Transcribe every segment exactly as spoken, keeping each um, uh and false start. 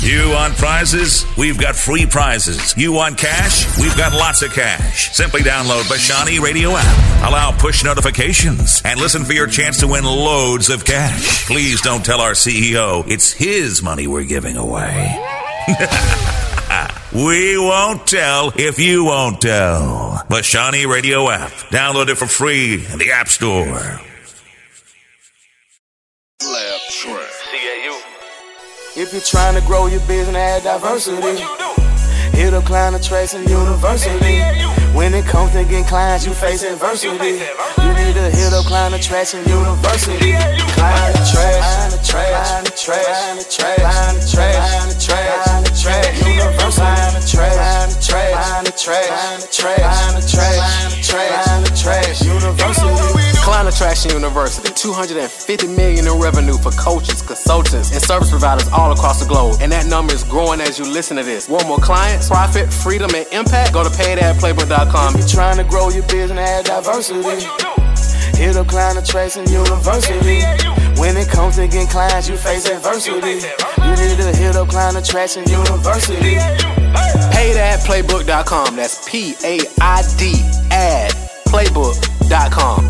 You want prizes? We've got free prizes. You want cash? We've got lots of cash. Simply download Bashani Radio app. Allow push notifications and listen for your chance to win loads of cash. Please don't tell our C E O it's his money we're giving away. We won't tell if you won't tell. Bashani Radio app. Download it for free in the App Store. Lab track. C A U. If you're trying to grow your business and add diversity, hit up Client Attraction University. When it comes to getting clients, you face adversity. You need to hit up Client Attraction University. Client Attraction, Client Attraction, Client Attraction, Client Attraction University. Client Attraction, Client Attraction, Client Attraction University. Client Attraction University, two hundred fifty million dollars in revenue for coaches, consultants, and service providers all across the globe. And that number is growing as you listen to this. Want more clients, profit, freedom, and impact? Go to paid ad playbook dot com. If you're trying to grow your business and add diversity, hit up Client Attraction University. When it comes to getting clients, you face adversity. You need to hit up Client Attraction University. paid ad playbook dot com. That's P A I D ad playbook dot com.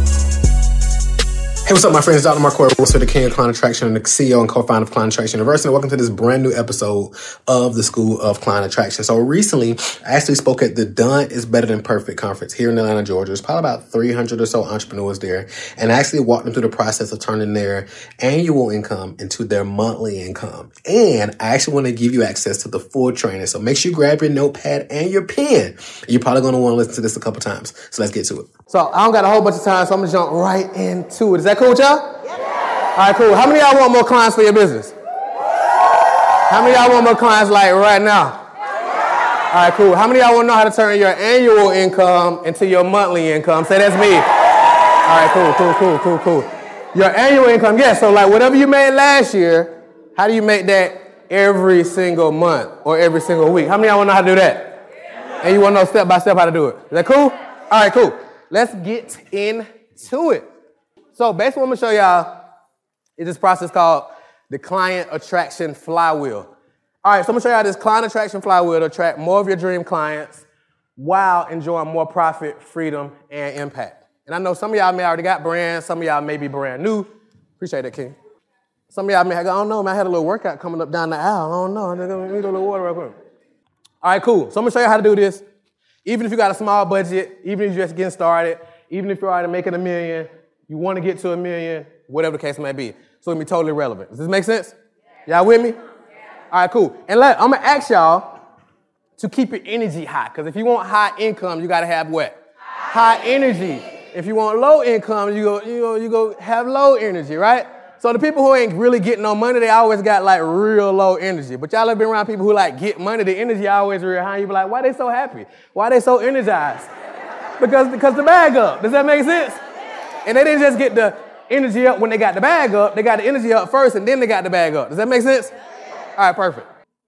Hey, what's up, my friends? Doctor Mark Ross for the King of Client Attraction and the C E O and co-founder of Client Attraction University. Welcome to this brand new episode of the School of Client Attraction. So recently, I actually spoke at the Done is Better Than Perfect conference here in Atlanta, Georgia. There's probably about three hundred or so entrepreneurs there. And I actually walked them through the process of turning their annual income into their monthly income. And I actually want to give you access to the full training. So make sure you grab your notepad and your pen. You're probably going to want to listen to this a couple times. So let's get to it. So I don't got a whole bunch of time, so I'm going to jump right into it. Is that cool with y'all? Yeah. All right, cool. How many of y'all want more clients for your business? How many of y'all want more clients like right now? All right, cool. How many of y'all want to know how to turn your annual income into your monthly income? Say that's me. All right, cool, cool, cool, cool, cool. Your annual income, yes. Yeah, so like whatever you made last year, how do you make that every single month or every single week? How many of y'all want to know how to do that? And you want to know step by step how to do it? Is that cool? All right, cool. Let's get into it. So basically what I'm going to show y'all is this process called the Client Attraction Flywheel. All right, so I'm going to show y'all this Client Attraction Flywheel to attract more of your dream clients while enjoying more profit, freedom, and impact. And I know some of y'all may already got brands. Some of y'all may be brand new. Appreciate that, King. Some of y'all may have, I don't know, man, I had a little workout coming up down the aisle. I don't know. I need a little water real quick. All right, cool. So I'm going to show you how to do this. Even if you got a small budget, even if you're just getting started, even if you're already making a million, you want to get to a million, whatever the case may be. So it'll be totally relevant. Does this make sense? Y'all with me? Yeah. All right, cool. And let, I'm going to ask y'all to keep your energy high. Because if you want high income, you got to have what? High, high energy. If you want low income, you go, you go, you go have low energy, right? So the people who ain't really getting no money, they always got like real low energy. But y'all have been around people who like get money, the energy always real high. You be like, why they so happy? Why they so energized? Because, because the bag up. Does that make sense? And they didn't just get the energy up when they got the bag up. They got the energy up first and then they got the bag up. Does that make sense? All right, perfect.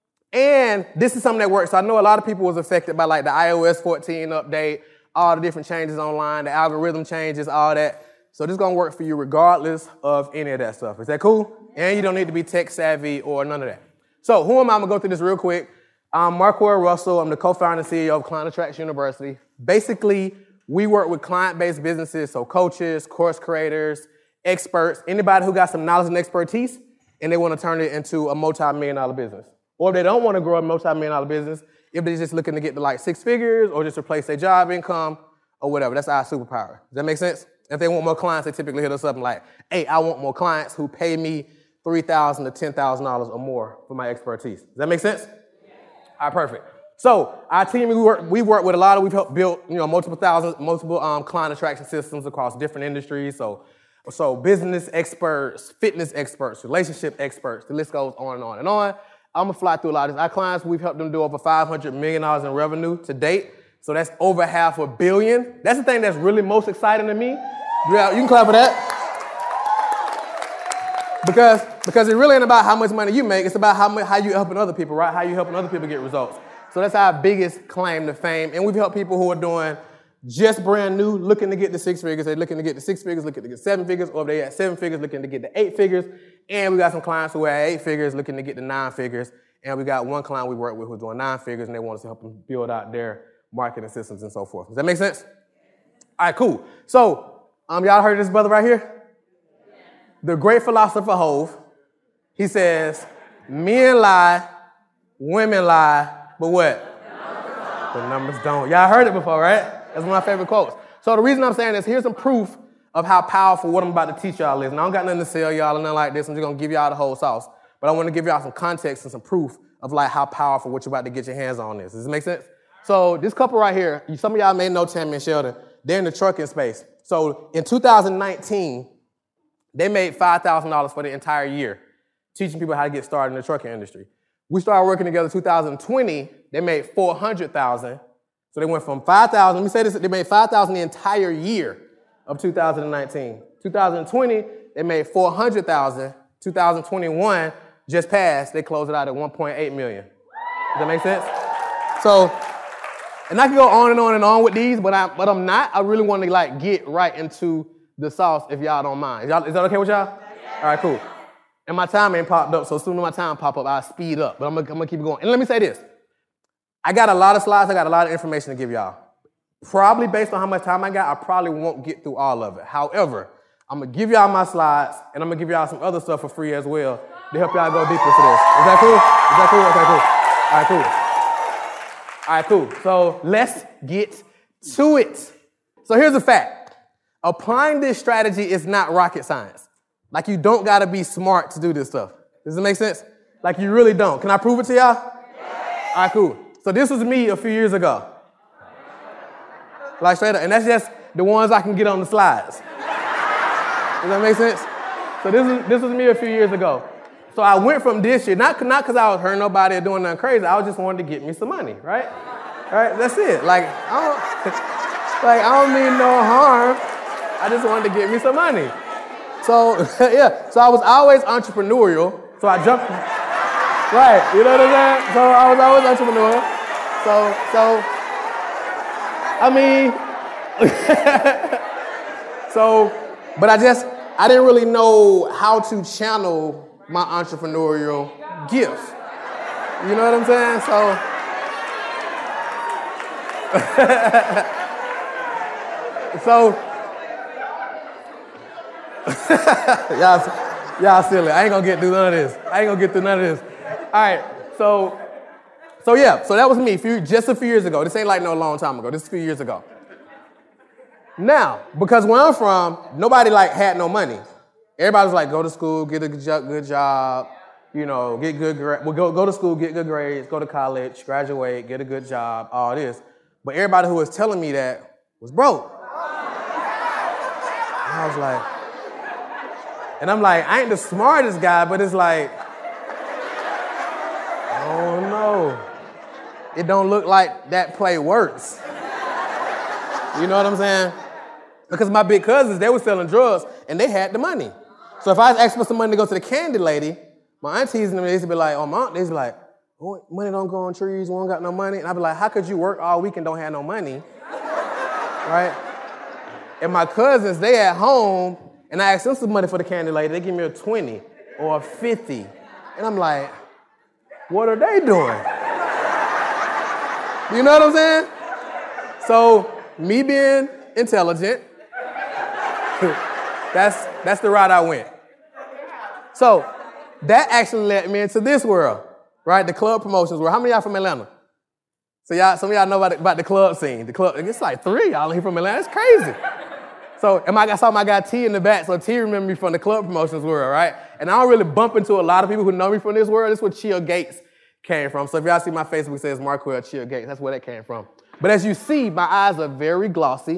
And this is something that works. So I know a lot of people was affected by like the i O S fourteen update, all the different changes online, the algorithm changes, all that. So this is going to work for you regardless of any of that stuff. Is that cool? And you don't need to be tech savvy or none of that. So who am I? I'm going to go through this real quick. I'm Mark Russell. I'm the co-founder and C E O of Client Attraction University. Basically, we work with client-based businesses, so coaches, course creators, experts, anybody who got some knowledge and expertise, and they want to turn it into a multi-million dollar business. Or if they don't want to grow a multi-million dollar business, if they're just looking to get to like six figures or just replace their job income or whatever. That's our superpower. Does that make sense? If they want more clients, they typically hit us up and like, hey, I want more clients who pay me three thousand dollars to ten thousand dollars or more for my expertise. Does that make sense? Yeah. All right, perfect. So our team, we work, we work with a lot of, we've helped build, you know, multiple thousands, multiple um, client attraction systems across different industries. So, so business experts, fitness experts, relationship experts, the list goes on and on and on. I'm gonna fly through a lot of this. Our clients, we've helped them do over five hundred million dollars in revenue to date. So that's over half a billion. That's the thing that's really most exciting to me. Yeah, you can clap for that. Because, because it really ain't about how much money you make. It's about how much, how you helping other people, right? How you helping other people get results. So that's our biggest claim to fame. And we've helped people who are doing just brand new, looking to get to six figures. They're looking to get to six figures, looking to get seven figures, or if they at seven figures, looking to get to eight figures. And we got some clients who are at eight figures, looking to get to nine figures. And we got one client we work with who's doing nine figures, and they want us to help them build out their marketing systems and so forth. Does that make sense? All right, cool. So, um, y'all heard of this brother right here? The great philosopher Hove. He says, men lie, women lie, but what? The numbers don't. Y'all heard it before, right? That's one of my favorite quotes. So the reason I'm saying this, here's some proof of how powerful what I'm about to teach y'all is. And I don't got nothing to sell y'all or nothing like this. I'm just going to give y'all the whole sauce. But I want to give y'all some context and some proof of like how powerful what you're about to get your hands on is. Does this make sense? So this couple right here, some of y'all may know Tammy and Sheldon. They're in the trucking space. So in two thousand nineteen, they made five thousand dollars for the entire year, teaching people how to get started in the trucking industry. We started working together in two thousand twenty. They made four hundred thousand dollars. So they went from five thousand dollars. Let me say this. They made five thousand dollars the entire year of two thousand nineteen. two thousand twenty, they made four hundred thousand dollars. two thousand twenty-one just passed. They closed it out at one point eight million dollars. Does that make sense? So, and I can go on and on and on with these, but, I, but I'm not. I really want to like get right into the sauce if y'all don't mind. Is, y'all, is that okay with y'all? All right, cool. And my time ain't popped up, so as soon as my time pop up, I'll speed up. But I'm going to keep it going. And let me say this. I got a lot of slides. I got a lot of information to give y'all. Probably based on how much time I got, I probably won't get through all of it. However, I'm going to give y'all my slides, and I'm going to give y'all some other stuff for free as well to help y'all go deeper to this. Is that cool? Is that cool? Okay, cool. All right, cool. All right, cool. So let's get to it. So here's a fact. Applying this strategy is not rocket science. Like, you don't got to be smart to do this stuff. Does it make sense? Like, you really don't. Can I prove it to y'all? All right, cool. So this was me a few years ago. Like, straight up. And that's just the ones I can get on the slides. Does that make sense? So this is this was me a few years ago. So I went from this year, not not because I was hurting nobody or doing nothing crazy. I was just wanting to get me some money, right? All right, that's it. Like, I don't, like, I don't mean no harm. I just wanted to get me some money. So, yeah, so I was always entrepreneurial. So I jumped, right, you know what I'm saying? So I was always entrepreneurial. So, so, I mean, so, but I just, I didn't really know how to channel my entrepreneurial gift. You know what I'm saying? So, so, y'all, y'all silly. I ain't gonna get through none of this. I ain't gonna get through none of this. All right, so, so yeah, so that was me few, just a few years ago. This ain't like no long time ago. This is a few years ago. Now, because where I'm from, nobody like had no money. Everybody was like, go to school, get a good job, good job you know, get good grades. Well, go, go to school, get good grades, go to college, graduate, get a good job, all this. But everybody who was telling me that was broke. And I was like, and I'm like, I ain't the smartest guy, but it's like, oh no, it don't look like that play works. You know what I'm saying? Because my big cousins, they were selling drugs and they had the money. So if I was asking for some money to go to the candy lady, my aunties and them, they used to be like, oh, my aunt, they used to be like, oh, money don't grow on trees, we don't got no money. And I'd be like, how could you work all week and don't have no money? Right? And my cousins, they at home, and I asked them some money for the candy lady, they give me a twenty or a fifty. And I'm like, what are they doing? You know what I'm saying? So me being intelligent, that's that's the route I went. So that actually led me into this world, right? The club promotions world. How many of y'all from Atlanta? So y'all, some of y'all know about the, about the club scene. The club, it's like three y'all here from Atlanta. It's crazy. So and I saw my guy T in the back. So T remember me from the club promotions world, right? And I don't really bump into a lot of people who know me from this world. This is where Chill Gates came from. So if y'all see my Facebook, it says Marquell Chill Gates. That's where that came from. But as you see, my eyes are very glossy.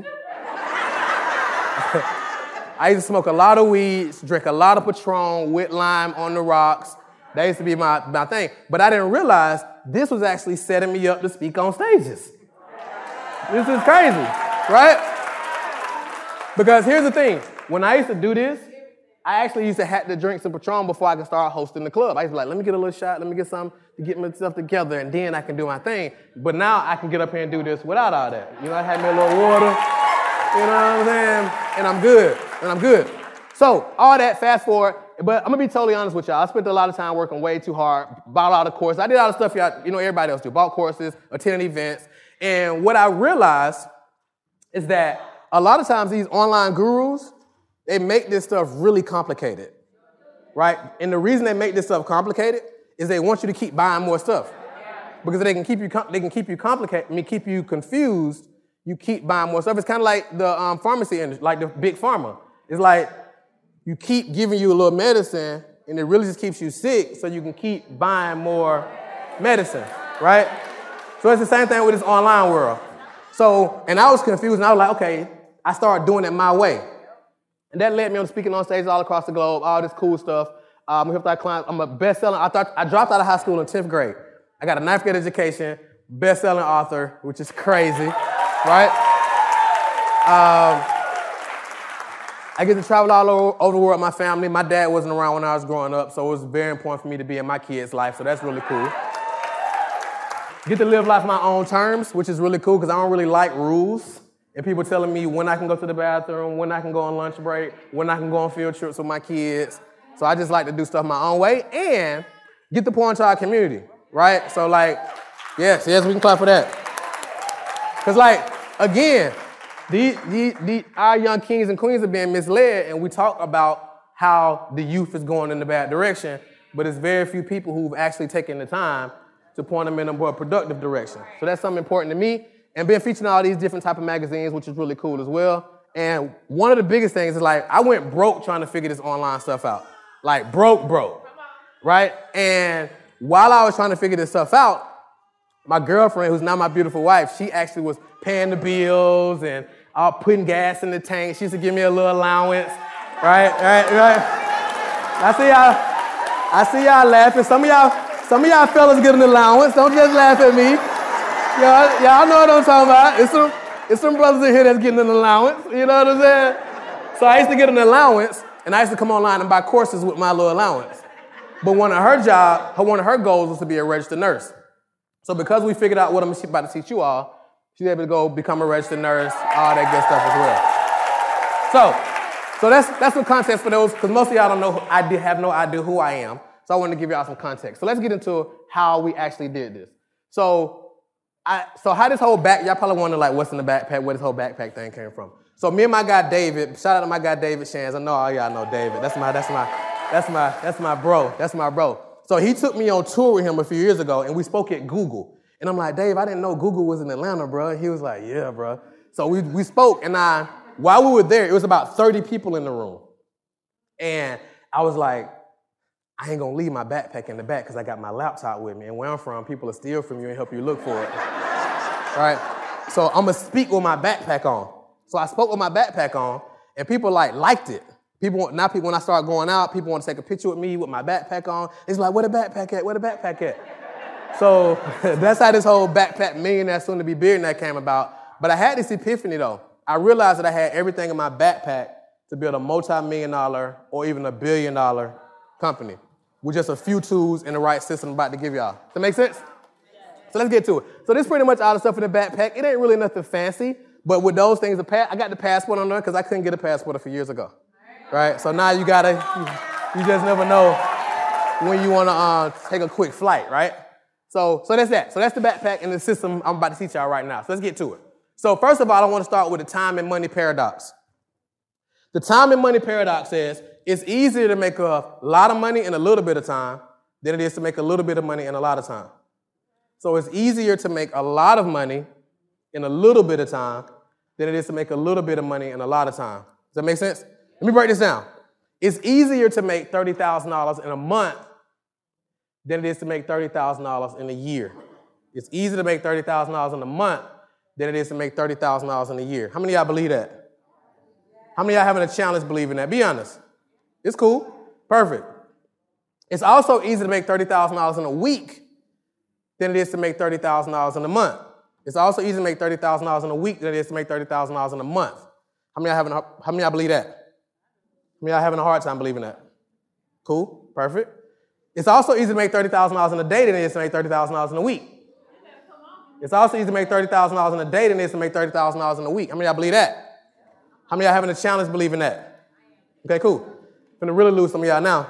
I used to smoke a lot of weeds, drink a lot of Patron with lime on the rocks. That used to be my, my thing. But I didn't realize this was actually setting me up to speak on stages. This is crazy, right? Because here's the thing. When I used to do this, I actually used to have to drink some Patron before I could start hosting the club. I used to be like, let me get a little shot, let me get something to get myself together, and then I can do my thing. But now I can get up here and do this without all that. You know, I had me a little water, you know what I'm saying? And I'm good, and I'm good. So all that, fast forward, but I'm going to be totally honest with y'all. I spent a lot of time working way too hard, bought a lot of courses. I did all the stuff y'all, you know, everybody else do. Bought courses, attended events. And what I realized is that a lot of times these online gurus, they make this stuff really complicated, right? And the reason they make this stuff complicated is they want you to keep buying more stuff. Because they can keep you, they can keep you complicated, I mean, keep you confused. You keep buying more stuff. It's kind of like the um, pharmacy industry, like the big pharma. It's like you keep giving you a little medicine, and it really just keeps you sick, so you can keep buying more medicine, right? So it's the same thing with this online world. So, and I was confused, and I was like, okay, I started doing it my way. And that led me on speaking on stages all across the globe, all this cool stuff. Um, we helped our clients. I'm a best-selling, I thought I dropped out of high school in tenth grade. I got a ninth grade education, best-selling author, which is crazy, right? Um, I get to travel all over, over the world with my family. My dad wasn't around when I was growing up, so it was very important for me to be in my kids' life, so that's really cool. Get to live life on my own terms, which is really cool because I don't really like rules and people telling me when I can go to the bathroom, when I can go on lunch break, when I can go on field trips with my kids. So I just like to do stuff my own way and get to pour into our community, right? So like, yes, yes, we can clap for that. Because like, again, the, the, the, our young kings and queens are being misled, and we talk about how the youth is going in the bad direction, but it's very few people who've actually taken the time to point them in a more productive direction. So that's something important to me, and being featured in all these different type of magazines, which is really cool as well. And one of the biggest things is like, I went broke trying to figure this online stuff out. Like broke, broke, right? And while I was trying to figure this stuff out, my girlfriend, who's now my beautiful wife, she actually was paying the bills and uh, putting gas in the tank. She used to give me a little allowance, right, right, right. I see y'all, I see y'all laughing. Some of y'all, some of y'all fellas get an allowance. Don't just laugh at me. Y'all, y'all know what I'm talking about. It's some, it's some brothers in here that's getting an allowance. You know what I'm saying? So I used to get an allowance, and I used to come online and buy courses with my little allowance. But one of her job, her, one of her goals was to be a registered nurse. So because we figured out what I'm about to teach you all, she's able to go become a registered nurse, all that good stuff as well. So, so that's that's some context for those, because most of y'all don't know, who, I did have no idea who I am. So I wanted to give y'all some context. So let's get into how we actually did this. So, I so how this whole back, y'all probably wonder like what's in the backpack, where this whole backpack thing came from. So me and my guy David, shout out to my guy David Shands. I know all y'all know David. That's my that's my that's my that's my bro. That's my bro. So he took me on tour with him a few years ago, and we spoke at Google. And I'm like, Dave, I didn't know Google was in Atlanta, bro. And he was like, yeah, bro. So we we spoke, and I while we were there, it was about thirty people in the room. And I was like, I ain't gonna leave my backpack in the back because I got my laptop with me. And where I'm from, people will steal from you and help you look for it. Right? So I'm gonna speak with my backpack on. So I spoke with my backpack on, and people like liked it. People now, people when I start going out, people want to take a picture with me with my backpack on. It's like, where the backpack at? Where the backpack at? So that's how this whole backpack millionaire soon to be billionaire came about. But I had this epiphany though. I realized that I had everything in my backpack to build a multi-million dollar or even a billion dollar company with just a few tools and the right system I'm about to give y'all. Does that make sense? So let's get to it. So this is pretty much all the stuff in the backpack. It ain't really nothing fancy, but with those things, I got the passport on there because I couldn't get a passport a few years ago. Right? So now you gotta, you, you just never know when you wanna uh, take a quick flight, right? So, so that's that. So that's the backpack and the system I'm about to teach y'all right now. So let's get to it. So first of all, I want to start with the time and money paradox. The time and money paradox says it's easier to make a lot of money in a little bit of time than it is to make a little bit of money in a lot of time. So it's easier to make a lot of money in a little bit of time than it is to make a little bit of money in a lot of time. Does that make sense? Let me break this down. It's easier to make thirty thousand dollars in a month than it is to make thirty thousand dollars in a year. It's easier to make thirty thousand dollars in a month than it is to make thirty thousand dollars in a year. How many of y'all believe that? How many of y'all having a challenge believing that? Be honest. It's cool. Perfect. It's also easier to make thirty thousand dollars in a week than it is to make thirty thousand dollars in a month. It's also easier to make thirty thousand dollars in a week than it is to make thirty thousand dollars in a month. How many of y'all having a, how many of y'all believe that? I mean, y'all having a hard time believing that. Cool, perfect. It's also easy to make thirty thousand dollars in a day than it is to make thirty thousand dollars in a week. It's also easy to make thirty thousand dollars in a day than it is to make thirty thousand dollars in a week. How many of y'all believe that? How many of y'all having a challenge believing that? Okay, cool. Finna really lose some of y'all now.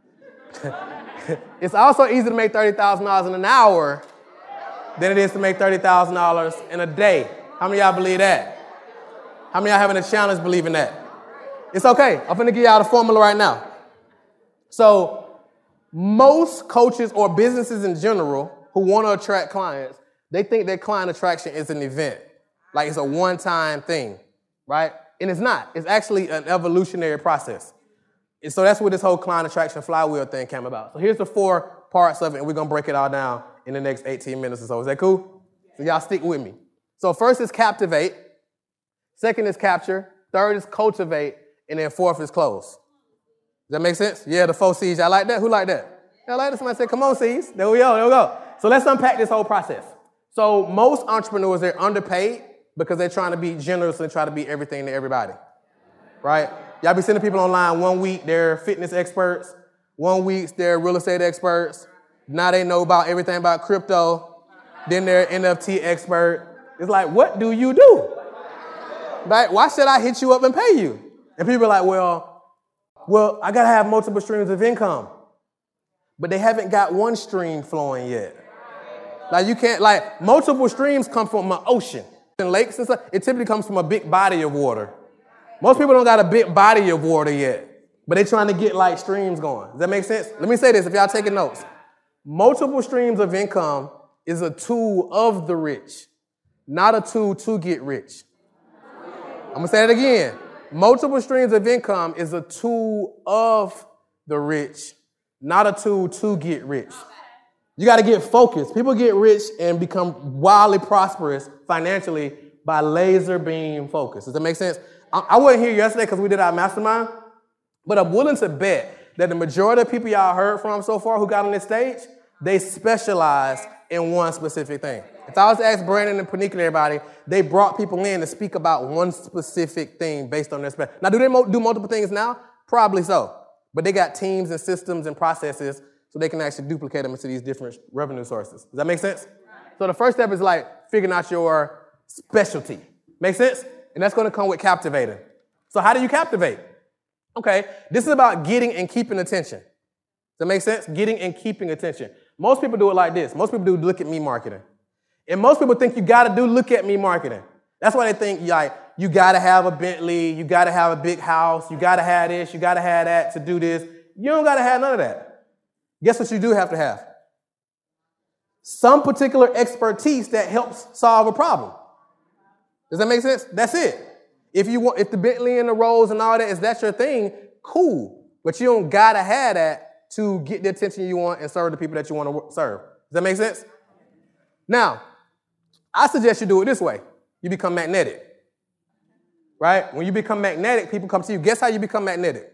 It's also easier to make thirty thousand dollars in an hour than it is to make thirty thousand dollars in a day. How many of y'all believe that? How many of y'all having a challenge believing that? It's okay. I'm finna give y'all the formula right now. So most coaches or businesses in general who want to attract clients, they think that client attraction is an event. Like it's a one-time thing, right? And it's not. It's actually an evolutionary process. And so that's where this whole client attraction flywheel thing came about. So here's the four parts of it, and we're going to break it all down in the next eighteen minutes or so. Is that cool? So y'all stick with me. So first is captivate. Second is capture. Third is cultivate. And then fourth is close. Does that make sense? Yeah, the four C's. Y'all like that? Who like that? Y'all like that? Somebody said, come on, C's. There we go. There we go. So let's unpack this whole process. So most entrepreneurs, they're underpaid because they're trying to be generous and try to be everything to everybody. Right? Y'all be sending people online one week, they're fitness experts. One week, they're real estate experts. Now they know about everything about crypto. Then they're N F T expert. It's like, what do you do? Right? Why should I hit you up and pay you? And people are like, well, well, I got to have multiple streams of income. But they haven't got one stream flowing yet. Like you can't, like multiple streams come from an ocean. In lakes and stuff, it typically comes from a big body of water. Most people don't got a big body of water yet, but they're trying to get like streams going. Does that make sense? Let me say this if y'all taking notes. Multiple streams of income is a tool of the rich, not a tool to get rich. I'm going to say it again. Multiple streams of income is a tool of the rich, not a tool to get rich. You got to get focused. People get rich and become wildly prosperous financially by laser beam focus. Does that make sense? I wasn't here yesterday because we did our mastermind, but I'm willing to bet that the majority of people y'all heard from so far who got on this stage, they specialize in one specific thing. If I was to ask Brandon and Panika and everybody, they brought people in to speak about one specific thing based on their spec. Now, do they mo- do multiple things now? Probably so. But they got teams and systems and processes so they can actually duplicate them into these different revenue sources. Does that make sense? So the first step is like figuring out your specialty. Make sense? And that's going to come with captivating. So how do you captivate? Okay, this is about getting and keeping attention. Does that make sense? Getting and keeping attention. Most people do it like this. Most people do look at me marketing. And most people think you got to do look at me marketing. That's why they think like you got to have a Bentley, you got to have a big house, you got to have this, you got to have that to do this. You don't got to have none of that. Guess what you do have to have? Some particular expertise that helps solve a problem. Does that make sense? That's it. If you want, if the Bentley and the Rolls and all that, is that your thing? Cool. But you don't gotta have that to get the attention you want and serve the people that you want to serve. Does that make sense? Now, I suggest you do it this way. You become magnetic. Right? When you become magnetic, people come to you. Guess how you become magnetic?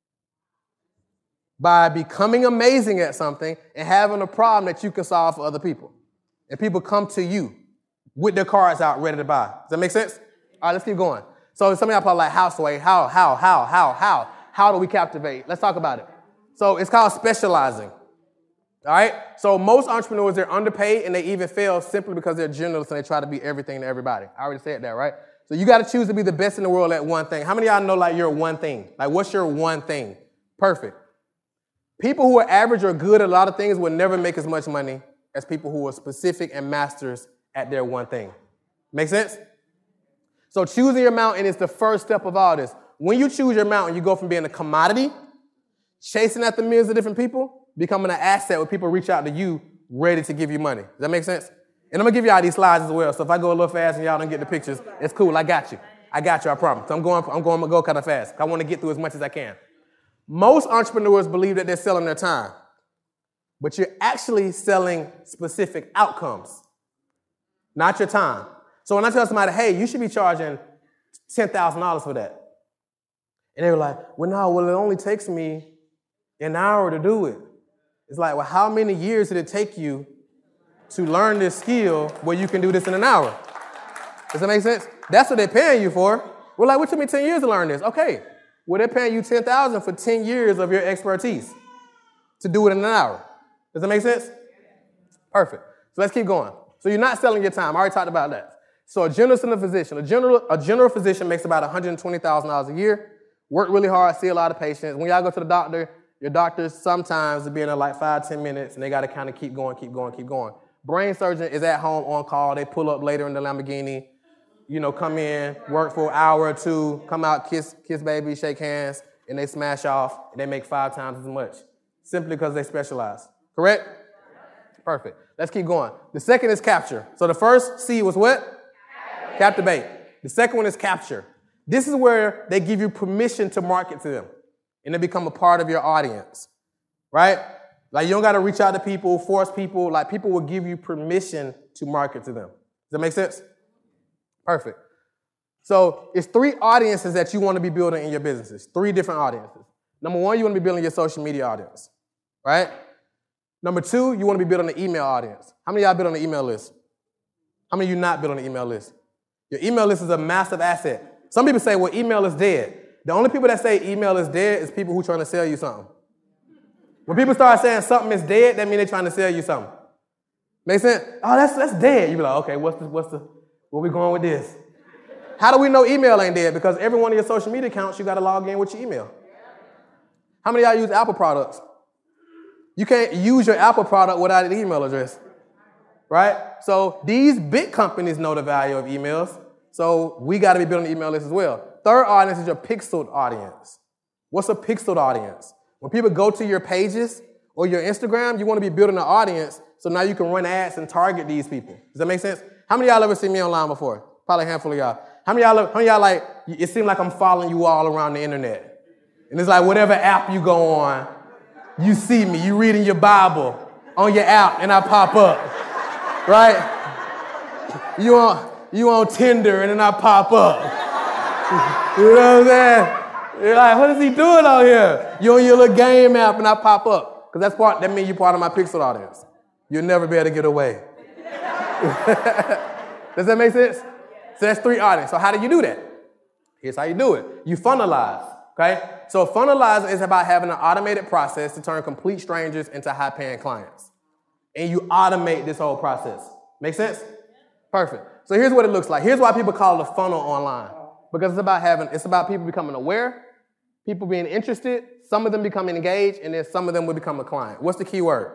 By becoming amazing at something and having a problem that you can solve for other people. And people come to you with their cards out, ready to buy. Does that make sense? All right, let's keep going. So some of y'all probably like, how, Sway? How, how, how, how, how? How do we captivate? Let's talk about it. So it's called specializing. All right? So most entrepreneurs, they're underpaid and they even fail simply because they're generalists and they try to be everything to everybody. I already said that, right? So you got to choose to be the best in the world at one thing. How many of y'all know like your one thing? Like what's your one thing? Perfect. People who are average or good at a lot of things will never make as much money as people who are specific and masters at their one thing. Make sense? So choosing your mountain is the first step of all this. When you choose your mountain, you go from being a commodity, chasing after millions of different people, becoming an asset where people reach out to you ready to give you money. Does that make sense? And I'm going to give y'all these slides as well. So if I go a little fast and y'all don't get the pictures, it's cool. I got you. I got you, I promise. I'm going, I'm going to go kind of fast. I want to get through as much as I can. Most entrepreneurs believe that they're selling their time, but you're actually selling specific outcomes. Not your time. So when I tell somebody, hey, you should be charging ten thousand dollars for that. And they were like, well, no, well, it only takes me an hour to do it. It's like, well, how many years did it take you to learn this skill where you can do this in an hour? Does that make sense? That's what they're paying you for. We're like, what took me ten years to learn this? Okay. Well, they're paying you ten thousand dollars for ten years of your expertise to do it in an hour. Does that make sense? Perfect. So let's keep going. So you're not selling your time. I already talked about that. So a generalist and a physician. A general, a general physician makes about one hundred twenty thousand dollars a year, work really hard, see a lot of patients. When y'all go to the doctor, your doctors sometimes will be in there like five, ten minutes, and they got to kind of keep going, keep going, keep going. Brain surgeon is at home on call. They pull up later in the Lamborghini, you know, come in, work for an hour or two, come out, kiss, kiss baby, shake hands, and they smash off, and they make five times as much, simply because they specialize. Correct? Perfect. Let's keep going. The second is capture. So the first C was what? Captivate. Captivate. The second one is capture. This is where they give you permission to market to them, and they become a part of your audience, right? Like, you don't got to reach out to people, force people. Like, people will give you permission to market to them. Does that make sense? Perfect. So it's three audiences that you want to be building in your businesses, three different audiences. Number one, you want to be building your social media audience, right? Number two, you want to be building an email audience. How many of y'all build on the email list? How many of you not build on the email list? Your email list is a massive asset. Some people say, well, email is dead. The only people that say email is dead is people who are trying to sell you something. When people start saying something is dead, that means they're trying to sell you something. Make sense? Oh, that's that's dead. You be like, okay, what's the what's the where we going with this? How do we know email ain't dead? Because every one of your social media accounts, you got to log in with your email. How many of y'all use Apple products? You can't use your Apple product without an email address, right? So these big companies know the value of emails. So we got to be building an email list as well. Third audience is your pixeled audience. What's a pixeled audience? When people go to your pages or your Instagram, you want to be building an audience so now you can run ads and target these people. Does that make sense? How many of y'all ever seen me online before? Probably a handful of y'all. How many of y'all, how many of y'all like, it seems like I'm following you all around the internet. And it's like whatever app you go on, you see me, you reading your Bible on your app and I pop up, right? You on, you on Tinder and then I pop up. You know what I'm saying? You're like, what is he doing out here? You on your little game app and I pop up. Because that's part, that means you're part of my pixel audience. You'll never be able to get away. Does that make sense? So that's three audiences. So how do you do that? Here's how you do it. You funnelize, okay? So funnelize is about having an automated process to turn complete strangers into high-paying clients. And you automate this whole process. Make sense? Perfect. So here's what it looks like. Here's why people call it a funnel online. Because it's about having, it's about people becoming aware, people being interested, some of them becoming engaged, and then some of them will become a client. What's the key word?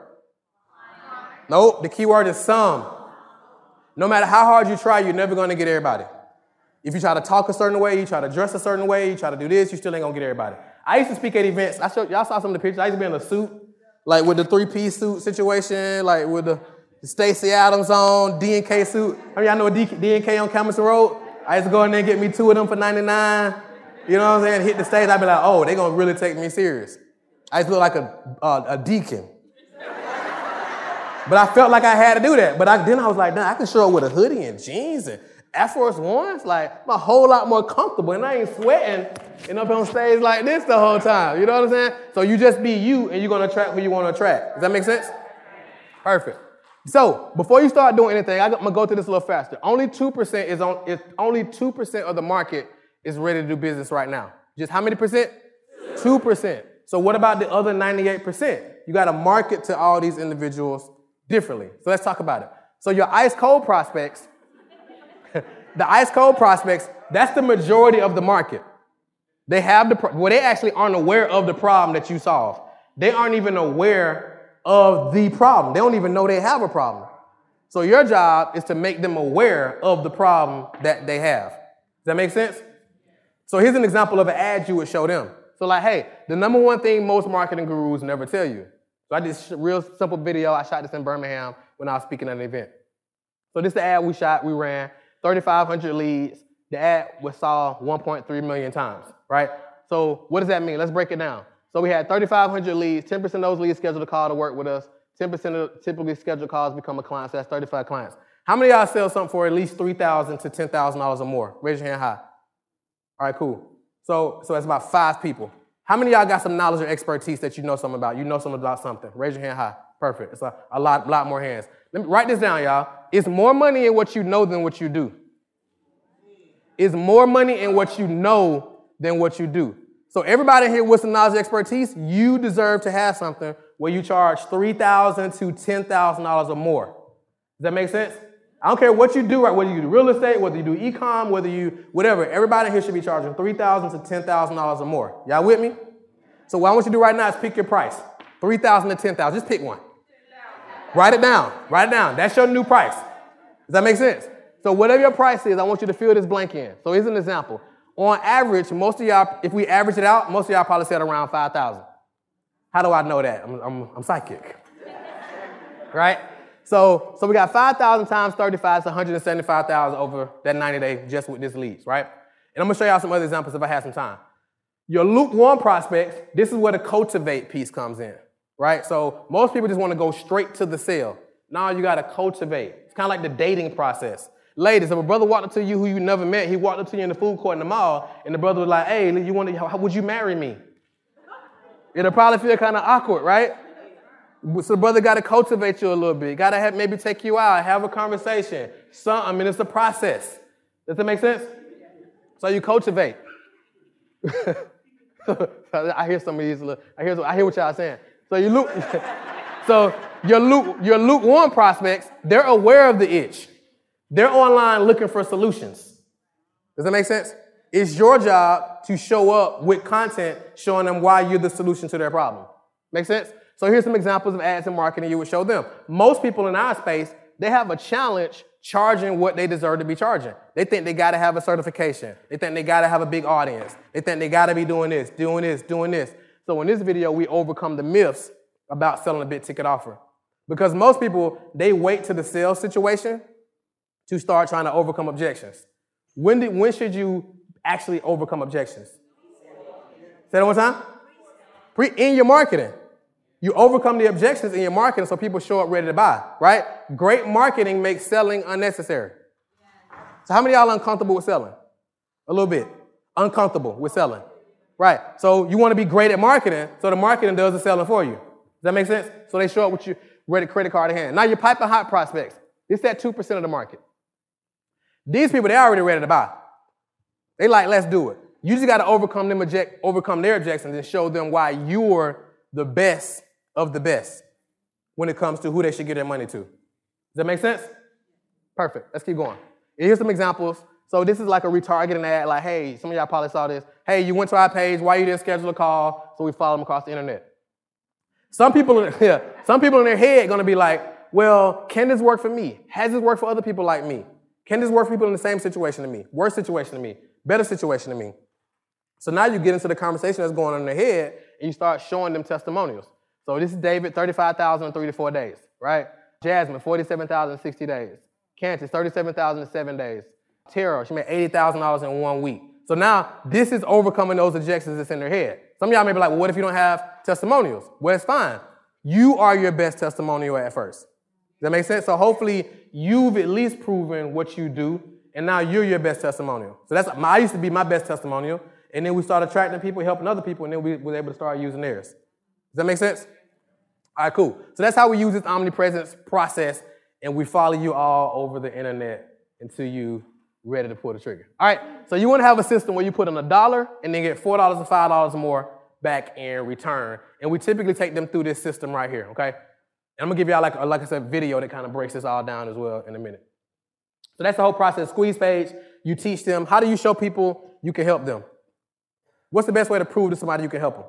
Nope, the key word is some. No matter how hard you try, you're never going to get everybody. If you try to talk a certain way, you try to dress a certain way, you try to do this, you still ain't going to get everybody. I used to speak at events. I showed, y'all saw some of the pictures. I used to be in a suit, like with the three-piece suit situation, like with the Stacey Adams on, D and K suit. I mean, I know D and K on Camerson Road. I used to go in there and get me two of them for ninety-nine. You know what I'm saying? Hit the stage, I'd be like, oh, they're going to really take me serious. I used to look like a, uh, a deacon. But I felt like I had to do that. But I, then I was like, nah, I can show up with a hoodie and jeans and Air Force Ones. Like, I'm a whole lot more comfortable, and I ain't sweating and up on stage like this the whole time. You know what I'm saying? So you just be you, and you're going to attract who you want to attract. Does that make sense? Perfect. So before you start doing anything, I'm going to go through this a little faster. Only two percent is on, is only two percent of the market is ready to do business right now. Just how many percent? two percent. So what about the other ninety-eight percent? You got to market to all these individuals differently. So let's talk about it. So your ice cold prospects, the ice cold prospects, that's the majority of the market. They have the, well, they actually aren't aware of the problem that you solve. They aren't even aware of the problem. They don't even know they have a problem. So your job is to make them aware of the problem that they have. Does that make sense? So here's an example of an ad you would show them. So like, hey, the number one thing most marketing gurus never tell you. So I did a real simple video. I shot this in Birmingham when I was speaking at an event. So this is the ad we shot, we ran, thirty-five hundred leads. The ad was saw one point three million times, right? So what does that mean? Let's break it down. So we had thirty-five hundred leads, ten percent of those leads scheduled a call to work with us, ten percent of typically scheduled calls become a client, so that's thirty-five clients. How many of y'all sell something for at least three thousand dollars to ten thousand dollars or more? Raise your hand high. All right, cool. So, so that's about five people. How many of y'all got some knowledge or expertise that you know something about? You know something about something. Raise your hand high. Perfect. It's a, a lot, lot more hands. Let me write this down, y'all. It's more money in what you know than what you do. It's more money in what you know than what you do. So everybody here with some knowledge and expertise, you deserve to have something where you charge three thousand dollars to ten thousand dollars or more. Does that make sense? I don't care what you do, right? Whether you do real estate, whether you do e-com, whether you, whatever. Everybody here should be charging three thousand dollars to ten thousand dollars or more. Y'all with me? So what I want you to do right now is pick your price. three thousand dollars to ten thousand dollars. Just pick one. Write it down. Write it down. That's your new price. Does that make sense? So whatever your price is, I want you to fill this blank in. So here's an example. On average, most of y'all, if we average it out, most of y'all probably said around five thousand dollars. How do I know that? I'm, I'm, I'm psychic. Right? So, so we got five thousand times thirty-five, so one hundred seventy-five thousand over that ninety day just with this leads, right? And I'm going to show y'all some other examples if I have some time. Your lukewarm prospects, this is where the cultivate piece comes in, right? So most people just want to go straight to the sale. Now you got to cultivate. It's kind of like the dating process. Ladies, if a brother walked up to you who you never met, he walked up to you in the food court in the mall, and the brother was like, hey, you want to, how, would you marry me? It'll probably feel kind of awkward, right? So the brother got to cultivate you a little bit. Got to have maybe take you out, have a conversation. Some, I mean, it's a process. Does that make sense? So you cultivate. I hear some of these. I hear. I hear what y'all saying. So you look. So your luke, your lukewarm prospects, they're aware of the itch. They're online looking for solutions. Does that make sense? It's your job to show up with content showing them why you're the solution to their problem. Make sense? So here's some examples of ads and marketing you would show them. Most people in our space, they have a challenge charging what they deserve to be charging. They think they got to have a certification. They think they got to have a big audience. They think they got to be doing this, doing this, doing this. So in this video, we overcome the myths about selling a big ticket offer. Because most people, they wait to the sales situation to start trying to overcome objections. When did, when should you actually overcome objections? Say that one time. Pre, in your marketing. You overcome the objections in your marketing so people show up ready to buy, right? Great marketing makes selling unnecessary. So how many of y'all are uncomfortable with selling? A little bit. Uncomfortable with selling. Right. So you want to be great at marketing, so the marketing does the selling for you. Does that make sense? So they show up with your ready credit card in hand. Now you're piping hot prospects. It's that two percent of the market. These people, they're already ready to buy. They like, let's do it. You just got to overcome them, object, overcome their objections and show them why you're the best of the best when it comes to who they should give their money to. Does that make sense? Perfect. Let's keep going. And here's some examples. So this is like a retargeting ad, like, hey, some of y'all probably saw this. Hey, you went to our page. Why you didn't schedule a call? So we follow them across the internet. Some people, yeah, some people in their head are going to be like, well, can this work for me? Has this worked for other people like me? Can this work for people in the same situation to me? Worse situation to me? Better situation to me? So now you get into the conversation that's going on in their head, and you start showing them testimonials. So this is David, thirty-five thousand in three to four days, right? Jasmine, forty-seven thousand in sixty days. Candace, thirty-seven thousand in seven days. Tara, she made eighty thousand dollars in one week. So now this is overcoming those objections that's in their head. Some of y'all may be like, well, what if you don't have testimonials? Well, it's fine. You are your best testimonial at first. Does that make sense? So hopefully you've at least proven what you do, and now you're your best testimonial. So that's I used to be my best testimonial, and then we started attracting people, helping other people, and then we were able to start using theirs. Does that make sense? All right, cool. So that's how we use this omnipresence process, and we follow you all over the internet until you ready to pull the trigger. All right, so you want to have a system where you put in a dollar and then get four dollars or five dollars more back in return. And we typically take them through this system right here, okay? And I'm going to give y'all, like, like I said, video that kind of breaks this all down as well in a minute. So that's the whole process. Squeeze page, you teach them. How do you show people you can help them? What's the best way to prove to somebody you can help them?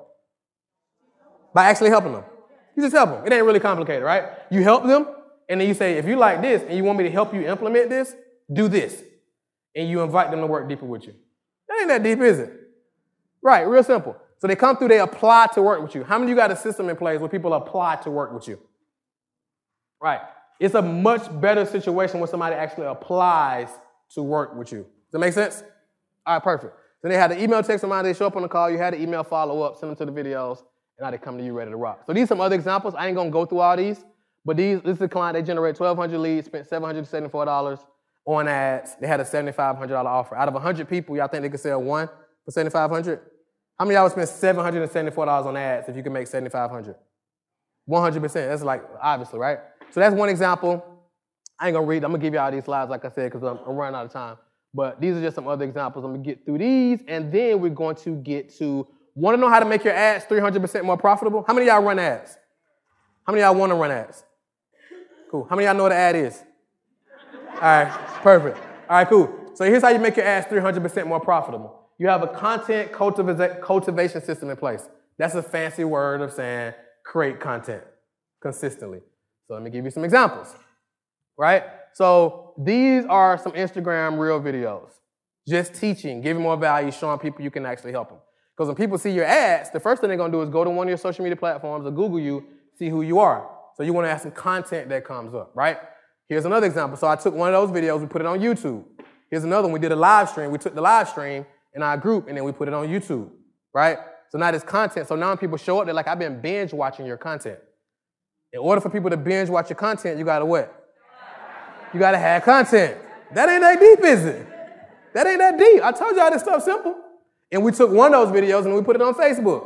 By actually helping them. You just help them. It ain't really complicated, right? You help them, and then you say, if you like this and you want me to help you implement this, do this. And you invite them to work deeper with you. That ain't that deep, is it? Right, real simple. So they come through, they apply to work with you. How many of you got a system in place where people apply to work with you? Right. It's a much better situation when somebody actually applies to work with you. Does that make sense? All right, perfect. So they had an email text somebody, they show up on the call, you had an email follow-up, send them to the videos, and now they come to you ready to rock. So these are some other examples. I ain't going to go through all these, but these, this is a client, they generate twelve hundred leads, spent seven hundred seventy-four dollars on ads. They had a seven thousand five hundred dollars offer. Out of one hundred people, y'all think they could sell one for seven thousand five hundred dollars? How many of y'all would spend seven hundred seventy-four dollars on ads if you could make seven thousand five hundred dollars? one hundred percent. That's like, obviously, right? So that's one example. I ain't going to read. I'm going to give you all these slides, like I said, because I'm, I'm running out of time. But these are just some other examples. I'm going to get through these, and then we're going to get to, want to know how to make your ads three hundred percent more profitable? How many of y'all run ads? How many of y'all want to run ads? Cool. How many of y'all know what an ad is? right, perfect. All right, cool. So here's how you make your ads three hundred percent more profitable. You have a content cultiva- cultivation system in place. That's a fancy word of saying create content consistently. So let me give you some examples, right? So these are some Instagram reel videos. Just teaching, giving more value, showing people you can actually help them. Because when people see your ads, the first thing they're going to do is go to one of your social media platforms or Google you, see who you are. So you want to have some content that comes up, right? Here's another example. So I took one of those videos, we put it on YouTube. Here's another one. We did a live stream. We took the live stream in our group, and then we put it on YouTube, right? So now there's content. So now when people show up, they're like, I've been binge watching your content. In order for people to binge watch your content, you got to what? You got to have content. That ain't that deep, is it? That ain't that deep. I told y'all this stuff's simple. And we took one of those videos and we put it on Facebook.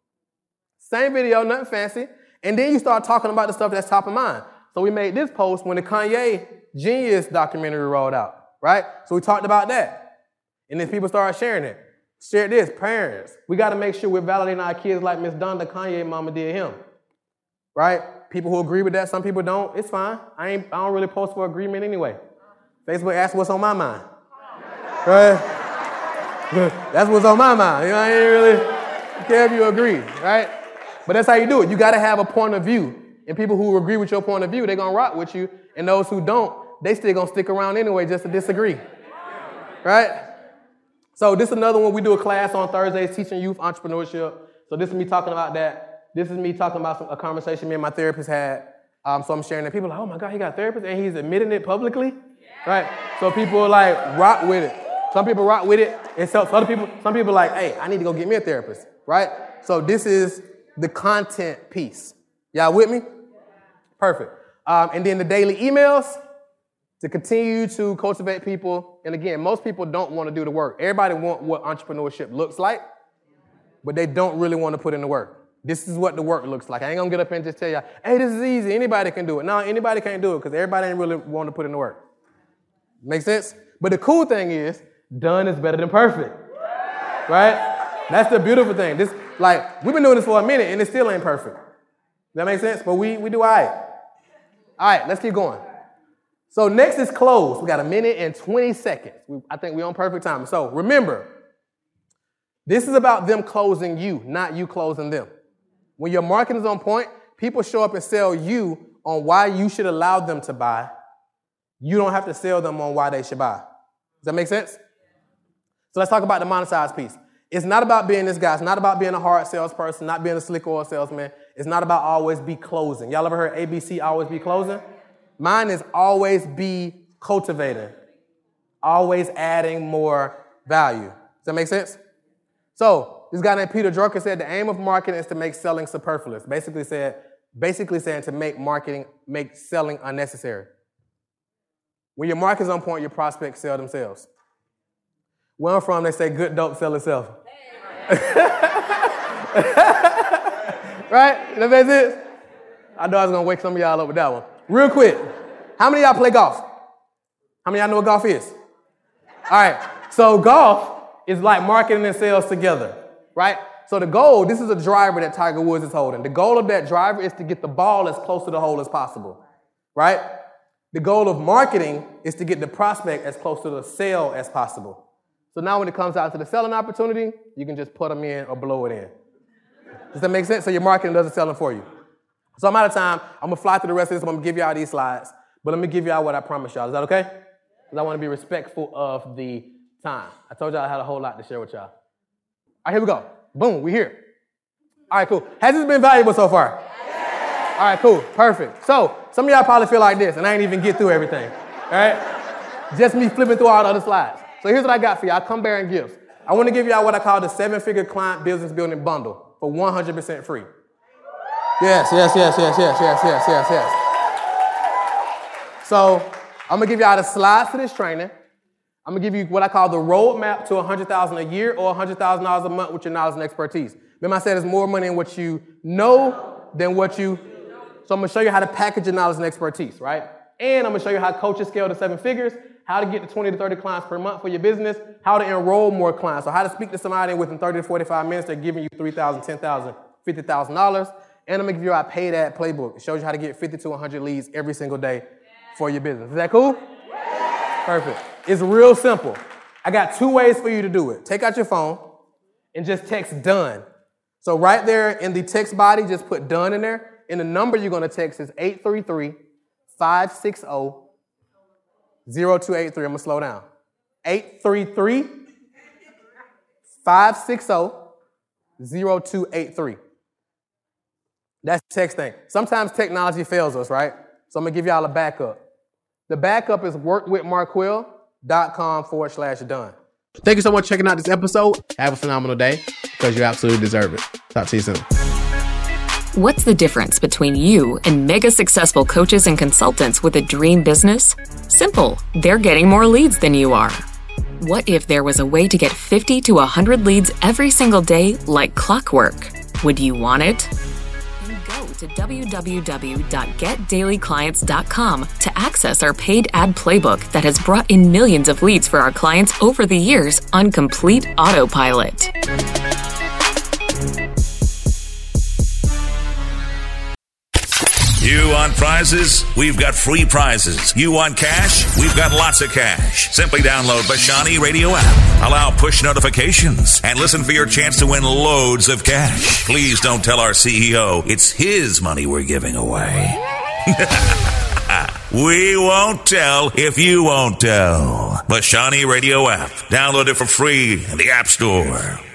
Same video, nothing fancy. And then you start talking about the stuff that's top of mind. So we made this post when the Kanye Genius documentary rolled out, right? So we talked about that. And then people started sharing it. Share this, parents. We got to make sure we're validating our kids like Miss Donda Kanye mama did him, right? People who agree with that, some people don't. It's fine. I ain't. I don't really post for agreement anyway. Facebook asks what's on my mind, right? That's what's on my mind. You know, I ain't really care if you agree, right? But that's how you do it. You got to have a point of view. And people who agree with your point of view, they're going to rock with you. And those who don't, they still going to stick around anyway just to disagree, right? So this is another one. We do a class on Thursdays teaching youth entrepreneurship. So this is me talking about that. This is me talking about some, a conversation me and my therapist had. Um, so I'm sharing that. People are like, oh my God, he got a therapist and he's admitting it publicly, right? So people like rock with it. Some people rock with it. And so other people, some people are like, hey, I need to go get me a therapist, right? So this is the content piece. Y'all with me? Perfect. Um, and then the daily emails to continue to cultivate people. And again, most people don't want to do the work. Everybody want what entrepreneurship looks like, but they don't really want to put in the work. This is what the work looks like. I ain't going to get up and just tell you, hey, this is easy. Anybody can do it. No, anybody can't do it because everybody ain't really want to put in the work. Make sense? But the cool thing is, done is better than perfect, right? That's the beautiful thing. This, like, we've been doing this for a minute and it still ain't perfect. That makes sense? But we, we do all right. All right, let's keep going. So next is close. We got a minute and twenty seconds. We, I think we're on perfect time. So remember, this is about them closing you, not you closing them. When your marketing is on point, people show up and sell you on why you should allow them to buy. You don't have to sell them on why they should buy. Does that make sense? So let's talk about the monetized piece. It's not about being this guy. It's not about being a hard salesperson, not being a slick oil salesman. It's not about always be closing. Y'all ever heard A B C, always be closing? Mine is always be cultivating, always adding more value. Does that make sense? So this guy named Peter Drucker said the aim of marketing is to make selling superfluous. Basically said, basically saying to make marketing, make selling unnecessary. When your market's on point, your prospects sell themselves. Where I'm from, they say good dope sell itself. Right? That makes sense? I know I was going to wake some of y'all up with that one. Real quick, how many of y'all play golf? How many of y'all know what golf is? All right, so golf is like marketing and sales together, right? So the goal, this is a driver that Tiger Woods is holding. The goal of that driver is to get the ball as close to the hole as possible, right? The goal of marketing is to get the prospect as close to the sale as possible. So now when it comes out to the selling opportunity, you can just put them in or blow it in. Does that make sense? So your marketing doesn't sell them for you. So I'm out of time. I'm going to fly through the rest of this. I'm going to give y'all these slides. But let me give y'all what I promised y'all. Is that okay? Because I want to be respectful of the time. I told y'all I had a whole lot to share with y'all. All right, here we go. Boom, we here. All right, cool. Has this been valuable so far? Yeah. All right, cool. Perfect. So some of y'all probably feel like this, and I ain't even get through everything. All right? Just me flipping through all the other slides. So here's what I got for y'all. Come bearing gifts. I want to give y'all what I call the seven-figure client business building bundle for one hundred percent free. Yes, yes, yes, yes, yes, yes, yes, yes, yes. So I'm going to give y'all the slides to this training. I'm going to give you what I call the roadmap to one hundred thousand dollars a year or one hundred thousand dollars a month with your knowledge and expertise. Remember I said there's more money in what you know than what you... So I'm going to show you how to package your knowledge and expertise, right? And I'm going to show you how coaches scale to seven figures, how to get to twenty to thirty clients per month for your business, how to enroll more clients, so how to speak to somebody within thirty to forty-five minutes, they're giving you three thousand dollars, ten thousand dollars, fifty thousand dollars. And I'm going to give you our paid ad playbook. It shows you how to get fifty to one hundred leads every single day for your business. Is that cool? Perfect. It's real simple. I got two ways for you to do it. Take out your phone and just text done. So right there in the text body, just put done in there. And the number you're going to text is eight three three, five six zero, zero two eight three. I'm going to slow down. eight three three, five six zero, zero two eight three. That's texting. Sometimes technology fails us, right? So I'm going to give y'all a backup. The backup is workwithmarquill.com forward slash done. Thank you so much for checking out this episode. Have a phenomenal day because you absolutely deserve it. Talk to you soon. What's the difference between you and mega successful coaches and consultants with a dream business? Simple. They're getting more leads than you are. What if there was a way to get fifty to one hundred leads every single day like clockwork? Would you want it? Then go to w w w dot get daily clients dot com to access our paid ad playbook that has brought in millions of leads for our clients over the years on complete autopilot. You want prizes? We've got free prizes. You want cash? We've got lots of cash. Simply download Bashani Radio app. Allow push notifications and listen for your chance to win loads of cash. Please don't tell our C E O it's his money we're giving away. We won't tell if you won't tell. Bashani Radio app. Download it for free in the App Store.